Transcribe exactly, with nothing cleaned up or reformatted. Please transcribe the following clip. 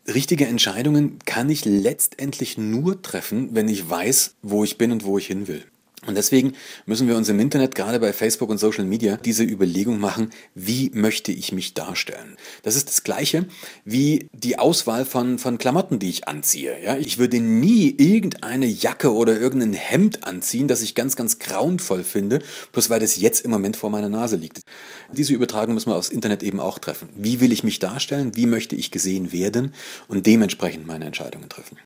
richtige Entscheidungen kann ich letztendlich nur treffen, wenn ich weiß, wo ich bin und wo ich hin will. Und deswegen müssen wir uns im Internet, gerade bei Facebook und Social Media, diese Überlegung machen, wie möchte ich mich darstellen? Das ist das Gleiche wie die Auswahl von, von Klamotten, die ich anziehe. Ja, ich würde nie irgendeine Jacke oder irgendein Hemd anziehen, das ich ganz, ganz grauenvoll finde, bloß weil das jetzt im Moment vor meiner Nase liegt. Diese Übertragung müssen wir aufs Internet eben auch treffen. Wie will ich mich darstellen? Wie möchte ich gesehen werden? Und dementsprechend meine Entscheidungen treffen.